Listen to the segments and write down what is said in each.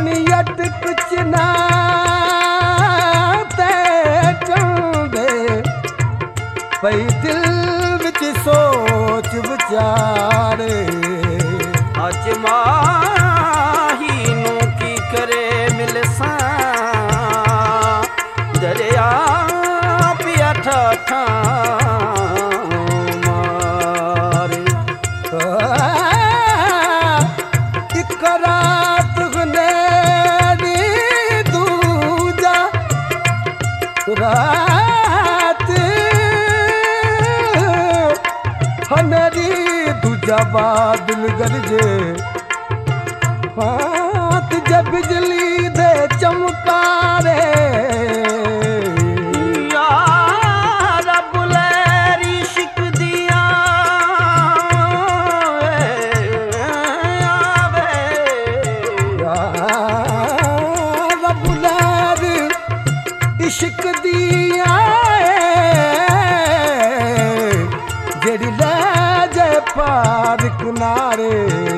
ਨੀ ਅਟਕ ਚ ਨਾ ਤੇ ਕੰਦੇ ਪਈ ਦਿਲ ਵਿੱਚ ਸੋਚ ਵਿਚਾਰੇ ਅੱਜ ਮਾਹੀ ਨੂੰ ਕੀ ਕਰੇ ਮਿਲਸਾਂ ਦਰਿਆ ਪਿਆ ਠਾਠਾਂ ਮਾਰੇ ਇੱਕ ਰਾਤ ਹਨੇਰੀ ਦੂਜਾ ਰਾਤ ਹਨੇਰੀ ਦੂਜਾ ਬਾਦਲ ਗਰਜੇ हाथ जब बिजली दे चमकारे यार बुलेरी शिक दिया यार बुलेरी इश्क दिया जेड़ी ले जाए पार किनारे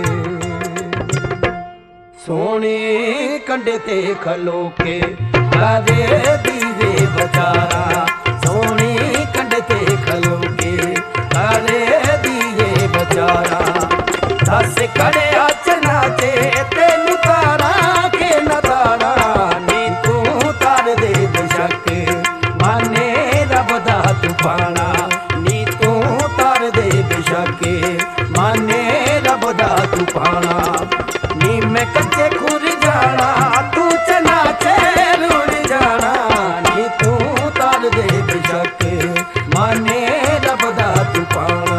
सोने कंडे ते खलो के कारे दीवे बचारा सोने कंडे ते खलो के कारे दीवे बचारा दस खड़े अच नाचे तेनू तारा के न तारा नी तू तार दे बेशक माने रब दा तूफाना नी तू तार दे बेशक माने रब दा तूफाना नी मैं कच्चे खुर जाना तू चना चेर उड़ जाना नी तू तार दे बेशक माने रब दा तूफाना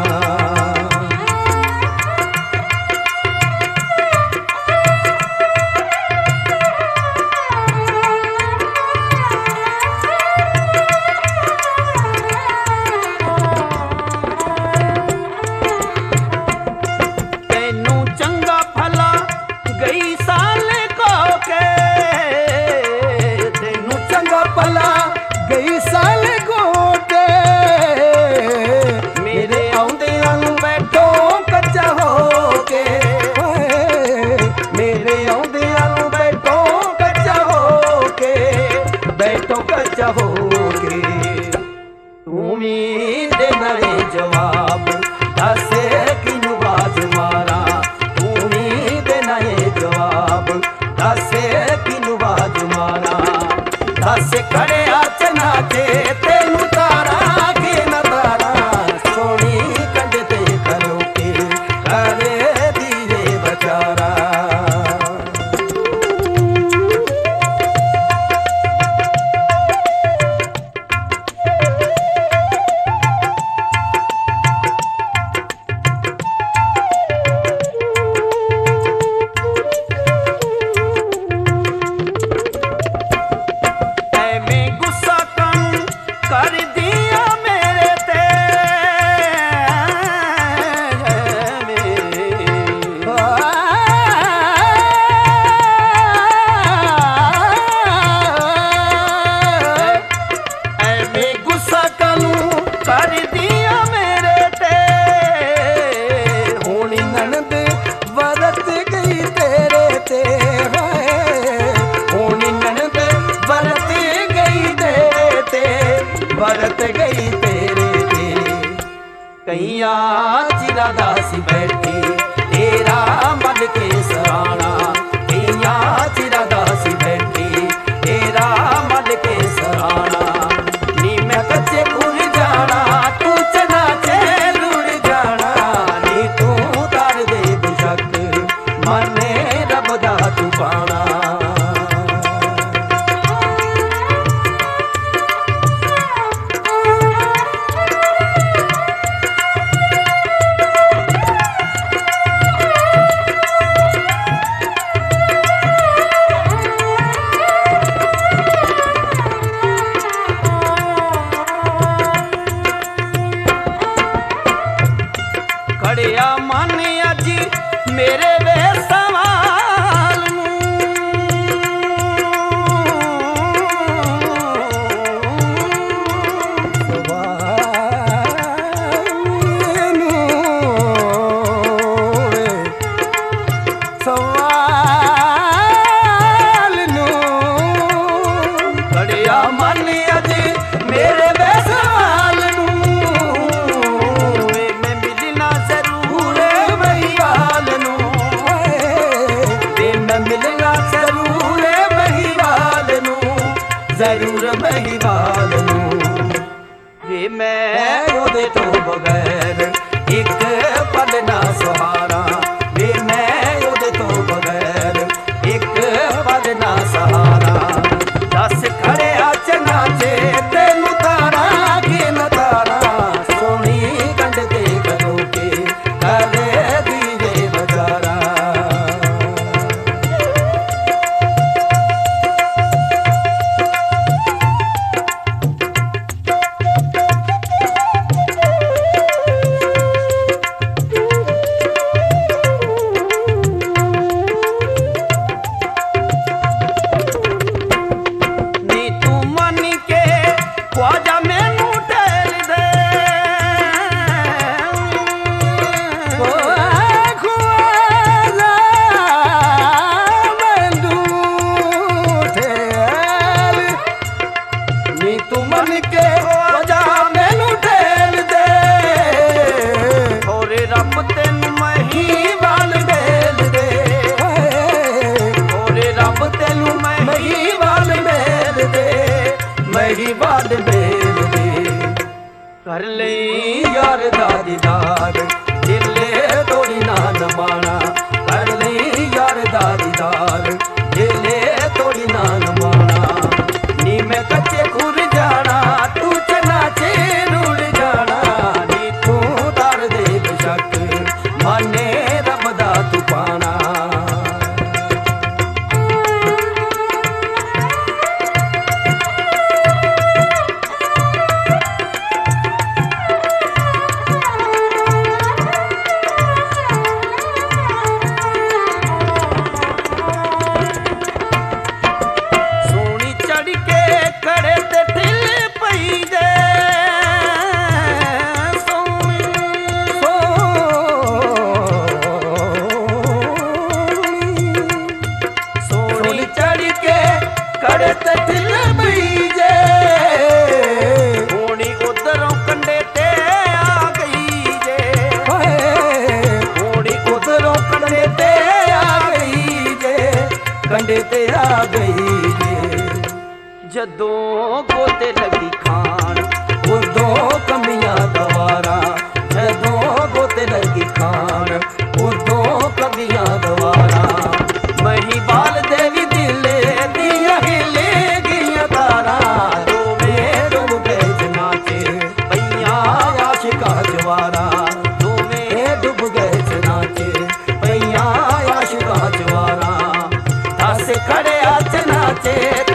गई साल गोटे मेरे आउंदियां नूं बैठो कच्चा हो के मेरे आउंदियां नूं बैठो कच्चा हो के बैठो कच्चा हो के तू भी दे नरे जवाब दस किनू बाज मारा तू भी दे नरे जवाब दस किनू बाज मारा दस खड़े अच नाचे तेनू तारा के न तारा सोनी कंडे ते खलो के करे दीवे बचारा कर दिया मेरे ते ऐਵੇਂ गुस्सा करूं कर दिया मेरे ते होनी ननद वरत गई तेरे ते होनी ननद वरत गई तेरे ते वरत गई तेरे ते कईयां चिरा दासी बैठी तेरा मन के सराना कईयां चिरा दासी बैठी तेरा मन के सराना नी मैं कच्चे भूल जाना तू चना चेर उड़ जाना नी तू तार दे बेशक माने रब दा तूफाना ਮਹੀਵਾਲ ਨੂੰ ਵੇ ਮੈਂ ਉਹਦੇ ਤੋਂ ਬਗੈਰ ਇੱਕ ਪਲ ਨਾ ਸਹਾਰਾ ਵੇ ਮੈਂ ਉਹਦੇ ਤੋਂ ਬਗੈਰ ਇੱਕ ਪਲ ਨਾ ਸਹਾਰਾ ਦੱਸ ਖੜਿਆ ਚੰਨਾ ਚੇ ਤੈਨੂੰ ਤਾਰਾ ਕਿ ਨਾ ਤਾਰਾ ਸੋਹਣੀ ਕੰਢ ਤੇ ਖਲੋ ਕੇ ਕਰੇ ਦੀਵੇ ਬਜ਼ਾਰਾ ख्वाजा मैनू टहल दे ख्वाजा मैनू टहल नी तू मन के ख्वाजा मैनू टहल दे होरे रब तेनू महीवाल मेल दे होरे रब तेनू महीवाल मेल दे ਮਹੀਵਾਲ ਮੇਲ ਦੇ ਕਰ ਲਈ ਯਾਰ ਦਾ ਦੀਦਾਰ ਦਿਲੇ ਤੋੜੀ ਨਾ ਨਮਾਣਾ ਕਰ ਲਈ ਯਾਰ ਦਾ ਦੀਦਾਰ ਦਿਲੇ ਤੋੜੀ ਨਾ ਨਮਾਣਾ ਨੀ ਮੈਂ ਕੱਚੇ ਖੁਰ ਜਾਣਾ ਤੂੰ ਚਨਾ ਚੇ ਰੁੜ ਜਾਣਾ ਨੀ ਤੂੰ ਦਰ ਦੇ ਬਸ਼ੱਕ ਮਾਨੇ ਰੱਬ ਦਾ ਤੂੰ ਪਾਣਾ ਕੜੇ ਤੇ ਢਿੱਲ ਪਈ ਜੇ ਹੋਣੀ ਉਧਰੋਂ ਕੰਡੇ ਤੇ ਆ ਗਈ ਜੇ ਹੋਣੀ ਉਧਰੋਂ ਕੰਡੇ ਤੇ ਆ ਗਈ ਜੇ ਕੰਡੇ ਤੇ ਆ ਗਈ ਜੇ ਜਦੋਂ ਗੋਤੇ ਲੱਗੀ ਖਾਣ ਉਦੋਂ ਕਮੀਆਂ ਦਵਾਰਾ ਜਦੋਂ ਗੋਤੇ ਲੱਗੀ ਖਾਣ ਉਦੋਂ ਕਮੀਆਂ ਦਵਾਰਾ ਮਹੀਵਾਲ ਦੇ ਵੀ ਦਿਲੇ ਦੀਆਂ ਹਿੱਲੇ ਗਈਆਂ ਤਾਰਾ ਦੋਵੇਂ ਡੁੱਬ ਗਏ ਜਨਾਚੇ ਪਈਆਂ ਆਸ਼ਿਕਾਂ ਜਵਾਰਾ ਦੋਵੇਂ ਡੁੱਬ ਗਏ ਜਨਾਚੇ ਪਈਆਂ ਆਸ਼ਿਕਾਂ ਜਵਾਰਾ ਦੱਸ ਖੜਿਆ ਚਨਾਚੇ